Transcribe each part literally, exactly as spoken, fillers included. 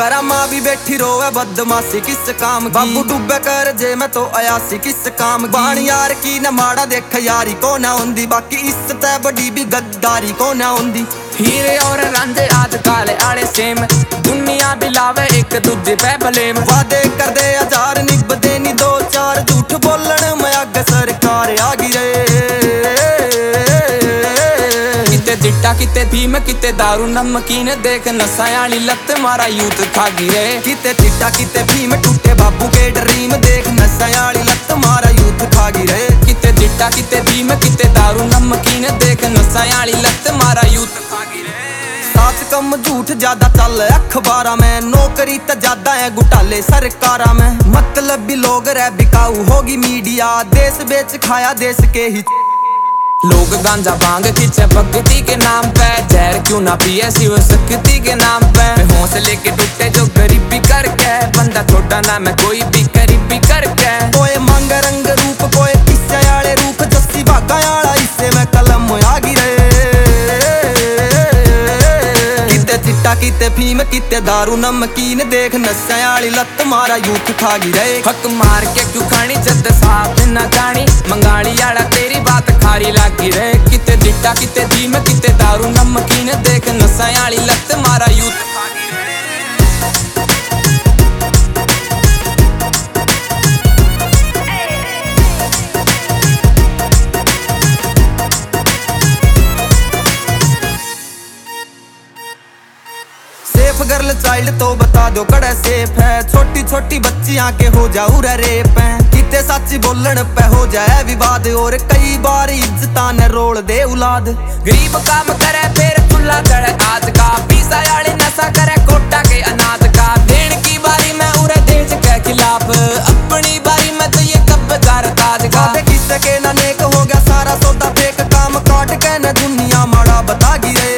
करा माँ भी बैठी रोवे बदमाशी किस काम की। बाबू डूबे कर जे मैं तो अयासी किस काम की। बाण यार की न माड़ा देख यारी को ना होंदी, बाकी इज्जत है बड़ी भी गद्दारी को ना होंदी। हीरे और रांझे आज काले आले सेम, दुनिया बिलावे एक दूजे पे बलेम। वादे कर दे हजार निभदे नी दो चार, झूठ बोलन में आगे सरकार आ गई रे। किते चिट्टा किते भीम किते दारू नमकीन, देख नशा आली लत मारा यूथ खागी रे। किते चिट्टा किते भीम टूटे बाबू के ड्रीम, देख नशा आली लत मारा यूथ खागी रे। किते चिट्टा किते भीम किते दारू नमकीन, देख नशा आली लत मारा यूथ खागी रे। साच कम झूठ ज्यादा चल अखबारा में, नौकरी तो ज्यादा है घुटाले सरकारा में। मतलब भी लोग रह बिकाऊ होगी मीडिया, देश बेच खाया देश के ही। लोग गांजा भांग खींचे भक्ति के नाम पे, जहर क्यों ना पिए शिव शक्ति के नाम पे। हौसले के टूटे जो गरीबी करके, बंदा छोटा ना मैं कोई भी गरीबी करके। कोई मांग रंग रूप कोई किस्से आले रूप, जस्सी भागा आला इससे मैं कलम आगी रे। किते चिट्टा किते भीम किते दारू नमकीन, देख नशे आली लत मारा यूथ खागी रे। हक मार के क्यों खानी जद साथ न जानी, मंगाली आला तेरी बात खारी लागी रे। किते चिट्टा किते भीम किते दारू नमकीन, देख नशा आली लत मारा यूथ खागी रे। सेफ गर्ल चाइल्ड तो बता दो कड़ा सेफ है, छोटी छोटी बच्चियां के हो जाऊ रे रेप है। किते सच्ची बोलन पे हो जाए विवाद, और कई बार इज्जता ने रोल दे औलाद। गरीब काम करे फिर चूल्हा जड़े आज का, पीसा आले नशा करे कोटा के अनाज का। देन की बारी में उरे देश के खिलाफ, अपनी बारी में तो ये कब्जार ताज का। किसके के ना नेक हो गया सारा सौदा फेक, काम काट के न दुनिया माड़ा बतागी रे।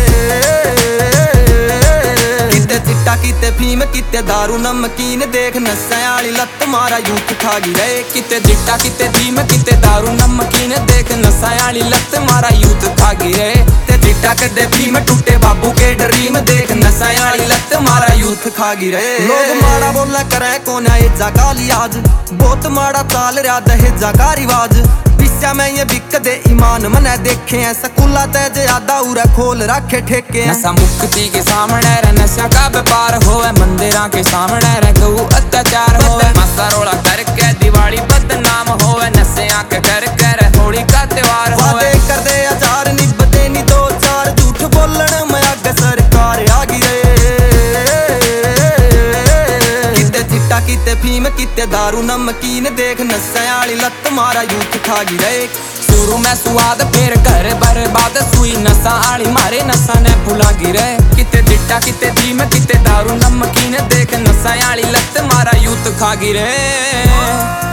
चिट्टा किते भीम किते दारू नमकीन, देख नशे आली लत मारा यूथ खागी रे। किते चिट्टा किते भीम किते दारू नमकीन, देख नशा आली लत मारा यूथ खागी रे। ते चिट्टा कदे भीम टूटे बाबू के ड्रीम, देख नशा आली लत मारा यूथ खागी रे। लोग माड़ा बोला करे कोना इज्जा का लिहाज, बहुत माड़ा चाल रहा दहेजा का रिवाज। पिस्या में ये बिक दे ईमान मने देखे हैं, स्कूला ते ज्यादा उरा खोल रखे ठेके। नशा मुक्ति के सामने रे नशा का व्यापार होवे, मंदिरा के सामने रे गऊ अत्याचार होवे। मसा रोड़ा करके दिवाली बदनाम होवे, नशे आके करके रे होली का त्योहार होवे। वादे कर दे हजार निभदे नी दो चार, झूठ बोलन में आगे सरकार आ गई रे। किते चिट्टा किते भीम किते दारू नमकीन, देख नशे आली लत मारा यूथ खागी रे। शुरू में स्वाद फिर घर बर्बाद, सुई नशा आली मारे नशा ने भुला गिरे। किते चिट्टा किते भीम किते दारू नमकीन, देख नशा आली लत मारा यूथ खागी रे।